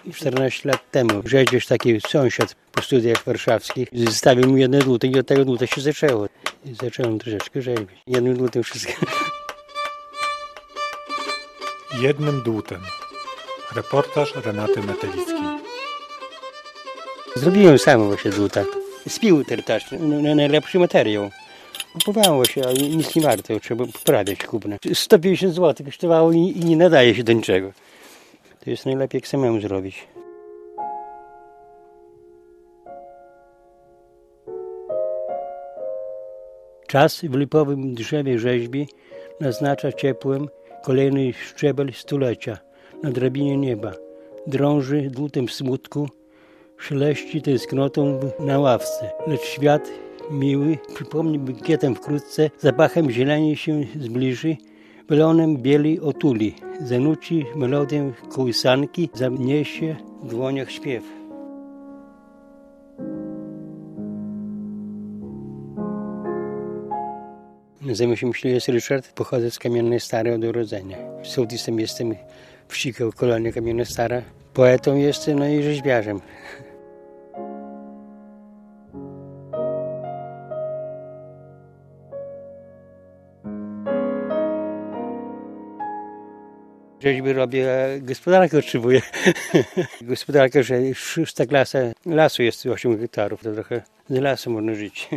14 lat temu rzeźbiarz taki sąsiad po studiach warszawskich zostawił mu jedne dłuty i od tego dłuta się zaczęło. I zacząłem troszeczkę rzeźbić. Jednym dłutem wszystko. Jednym dłutem. Reportaż Renaty Metelickiej. Zrobiłem sam właśnie dłuta. Z piły tertacznej, najlepszy materiał. Kupowało się, ale nic nie warto, trzeba poprawiać kupno. 150 zł kosztowało i nie nadaje się do niczego. To jest najlepiej jak samemu zrobić. Czas w lipowym drzewie rzeźbi naznacza ciepłem kolejny szczebel stulecia na drabinie nieba. Drąży dłutem smutku, szeleści tęsknotą na ławce, lecz świat miły przypomni bukietem wkrótce, zapachem zieleni się zbliży, welonem bieli otuli, zanuci melodię kołysanki, zaniesie w dłoniach śpiew. Nazywam się Myśliwiec Ryszard, pochodzę z Kamiennej Starej od urodzenia. Sołtysem jestem wsi Kolonia Kamienna Stara, poetą jestem, no i rzeźbiarzem. Rzeźby robię, a gospodarkę otrzymuję. Gospodarka, że 6. klasa lasu jest 8 hektarów, to trochę z lasu można żyć.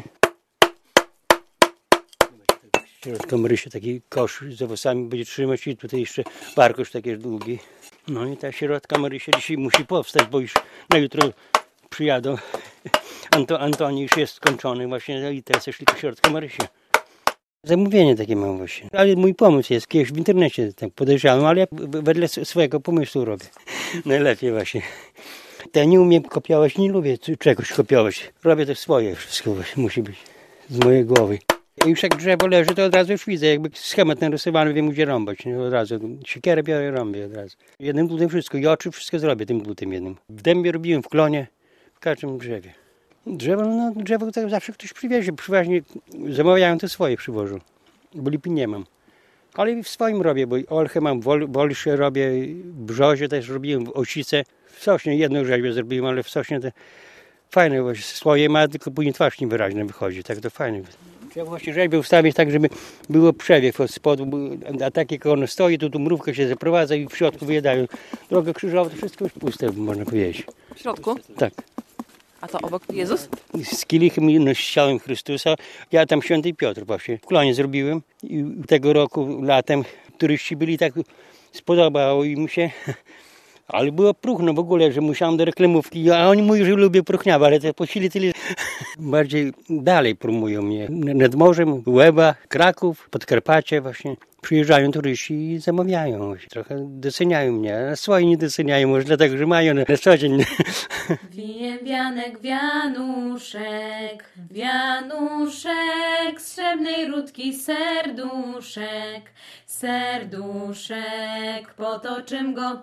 W środku Marysia taki kosz z owocami będzie trzymać i tutaj jeszcze barkosz taki długi. No i ta środka Marysia dzisiaj musi powstać, bo już na jutro przyjadą. Antoni już jest skończony właśnie, no i teraz szli do środka Marysia. Zamówienie takie mam właśnie. Ale mój pomysł jest, kiedyś w internecie tak podejrzałem, ale ja wedle swojego pomysłu robię. Najlepiej właśnie. Ja nie umiem kopiować, nie lubię czegoś kopiować. Robię to swoje wszystko właśnie, musi być z mojej głowy. I już jak drzewo leży, to od razu już widzę, jakby schemat narysowany, wiem gdzie rąbać. Nie? Od razu siekierę biorę, rąbię od razu. Jednym dłutem wszystko i oczy wszystko zrobię tym dłutem jednym. W dębie robiłem, w klonie, w każdym drzewie. Drzewo to zawsze ktoś przywiezie, przeważnie zamawiają to swoje przywożą, bo lipy nie mam. Ale w swoim robię, bo olchę mam, wolsze robię, brzozie też robiłem, osice. W sośnie jedną rzeźbę zrobiłem, ale w sośnie to fajne, bo swoje ma, tylko później twarz niewyraźna wychodzi, tak to fajne. Trzeba właśnie rzeźbę ustawić tak, żeby było przewiew od spodu, a tak jak ono stoi, to tu mrówka się zaprowadza i w środku wyjedają. Droga krzyżowa to wszystko już puste, można powiedzieć. W środku? Tak. A to obok Jezus? Z kielichem i z ciałem Chrystusa. Ja tam Święty Piotr właśnie w klonie zrobiłem i tego roku latem turyści byli, tak spodobało im się. Ale było próchno w ogóle, że musiałem do reklamówki, a oni mówią, że lubię próchniawe, ale te po chwili tyle bardziej dalej promują mnie. Nad morzem, Łeba, Kraków, Podkarpacie właśnie. Przyjeżdżają turyści i zamawiają. Trochę doceniają mnie, a swoi nie doceniają, może dlatego, że mają na co dzień. Wije wianek, wianuszek, wianuszek, z srebrnej rudki serduszek, serduszek, potoczym go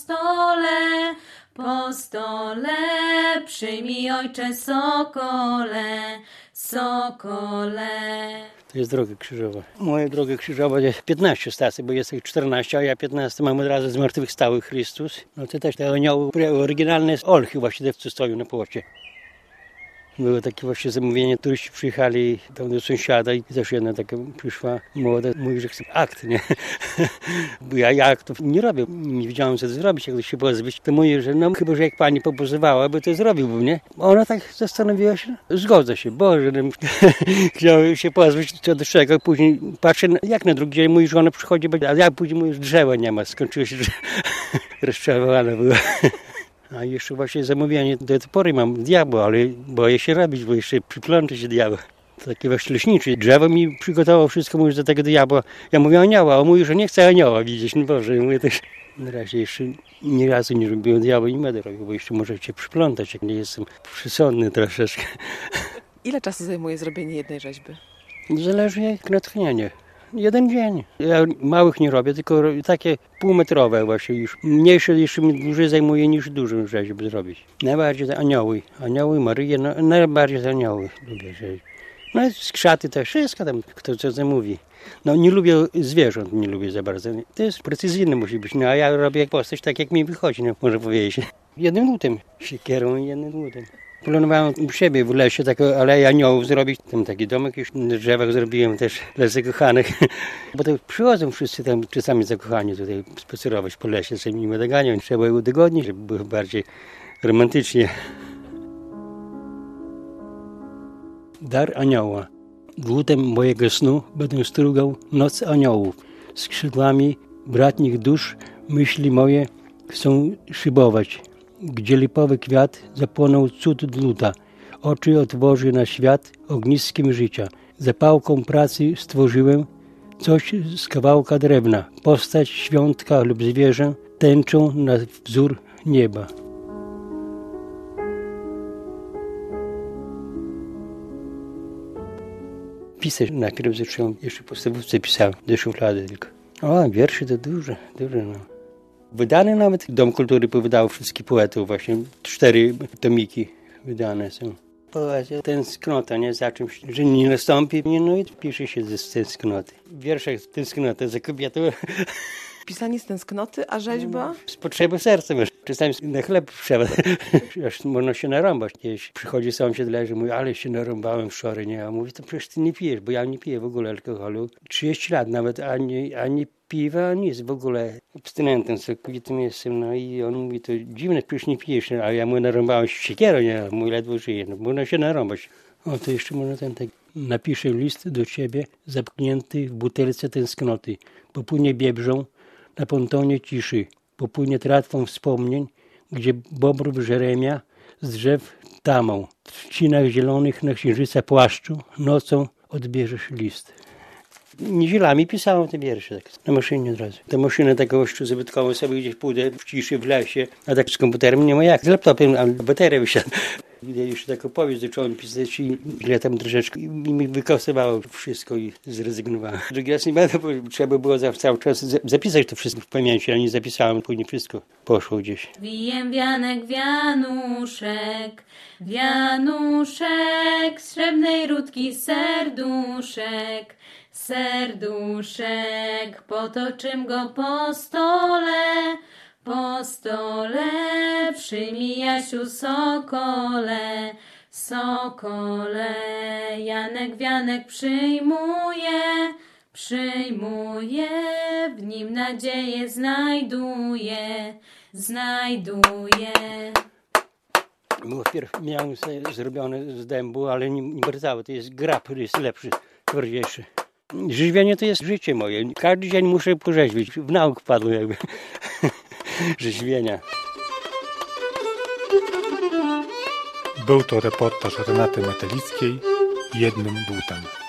po stole, przyjmij ojcze sokole, sokole. To jest droga krzyżowa. Moja droga krzyżowa jest 15 stacji, bo jest ich 14, a ja 15 mam od razu zmartwychwstały Chrystus. No to też te anioły oryginalne z olchy właśnie te, co stoją na płocie. Było takie właśnie zamówienie, turyści przyjechali tam do sąsiada i też jedna taka przyszła młoda, mówi, że chce akt, nie? Bo ja aktów nie robię, nie wiedziałem co to zrobić, jak to się pozbyć. To mówię, że no chyba, że jak pani popozowała, by to zrobiłbym, nie? Ona tak zastanowiła się, zgodza się, Boże, no, chciał się pozbyć co do czego, później patrzę, jak na drugi dzień mówi, że ona przychodzi, a ja później mówię, że drzewa nie ma, skończyło się, że rozczarowana była. A jeszcze właśnie zamówienie, do tej pory mam diabła, ale boję się robić, bo jeszcze przyplączę się diabła. Taki właśnie leśniczy. Drzewo mi przygotował wszystko, mówisz, do tego diabła. Ja mówię anioła, a on mówi, że nie chce anioła widzieć. No Boże, ja mówię też. Na razie jeszcze nie razu nie robiłem diabła i nie będę robił, bo jeszcze może cię przyplątać, jak nie jestem przysądny troszeczkę. Ile czasu zajmuje zrobienie jednej rzeźby? Zależy jak natchnienie. Jeden dzień. Ja małych nie robię, tylko takie półmetrowe właśnie już. Mniejsze jeszcze mi dłużej zajmuje niż dużą rzeźbę zrobić. Najbardziej te anioły. Anioły, Maryje, no, najbardziej te anioły lubię rzeźby. No i skrzaty też, wszystko tam, kto co zamówi. No nie lubię zwierząt, nie lubię za bardzo. To jest precyzyjne musi być, no a ja robię postać tak jak mi wychodzi, no, można powiedzieć. Jednym dłutem, siekierą i jednym dłutem. Planowałem u siebie w lesie taką aleję aniołów zrobić. Tam taki domek już na drzewach zrobiłem też dla zakochanych. Bo to przychodzą wszyscy tam czasami zakochani tutaj spacerować po lesie, sobie nie doganią. Trzeba je udogodnić, żeby było bardziej romantycznie. Dar anioła. Dłutem mojego snu będę strugał noc aniołów. Skrzydłami bratnich dusz myśli moje chcą szybować. Gdzie lipowy kwiat zapłonął cud dluta. Oczy otworzy na świat ogniskiem życia. Zapałką pracy stworzyłem coś z kawałka drewna. Postać świątka lub zwierzę tęczą na wzór nieba. Pisać najpierw zacząłem, jeszcze w podstawówce pisałem, do szuflady tylko. O, wiersze to duże, no. Wydane nawet Dom Kultury wydał wszystkich poetów, właśnie 4 tomiki wydane są. Poezja tęsknota, nie? Za czymś, że nie nastąpi, no i pisze się z tęsknoty. Wiersze tęsknota za kobietą. Pisanie z tęsknoty, a rzeźba? Z potrzeby serca, wiesz. Czasami na chleb trzeba, aż można się narąbać. Gdzieś przychodzi sąsiad, leży, mówi, ale się narąbałem wczoraj, nie? A mówi, to przecież ty nie pijesz, bo ja nie piję w ogóle alkoholu. 30 lat nawet, ani piwa, nic w ogóle. Abstynentem, całkowitym jestem, no i on mówi, to dziwne, przecież nie pijesz, a ja mu narąbałem się siekierą, nie? Mój ledwo żyje, no można się narąbać. O, to jeszcze można tak. Napiszę list do ciebie, zapchnięty w butelce tęsknoty. Popłynie biebrzą na pontonie ciszy. Popłynie tratwą wspomnień, gdzie bobrów Żeremia z drzew tamą. W trzcinach zielonych na księżyca płaszczu nocą odbierzesz list. Niedzielami pisałem te wiersze, tak, na maszynie od razu. Ta maszyna taką zabytkową sobie gdzieś pójdę w ciszy, w lesie, a tak z komputerem nie ma jak. Z laptopem, a bateria wysiadła. Ja już taką powieść zacząłem pisać i ile tam troszeczkę i mi wykasowało wszystko i zrezygnowałem. Drugi raz nie będę, bo trzeba było cały czas zapisać to wszystko w pamięci, ale nie zapisałem, później wszystko poszło gdzieś. Wijem wianek, wianuszek, wianuszek, z srebrnej rutki serduszek, serduszek, potoczym go po stole, przyjmij Jasiu sokole, sokole, Janek wianek przyjmuje, w nim nadzieję znajduje. Było wpierw miałem sobie zrobione z dębu, ale nie bardzo, to jest grab, jest lepszy, twardziejszy. Rzeźbienie to jest życie moje. Każdy dzień muszę porzeźbić. W nauk wpadłem jakby rzeźbienia. Był to reportaż Renaty Metelickiej jednym dłutem.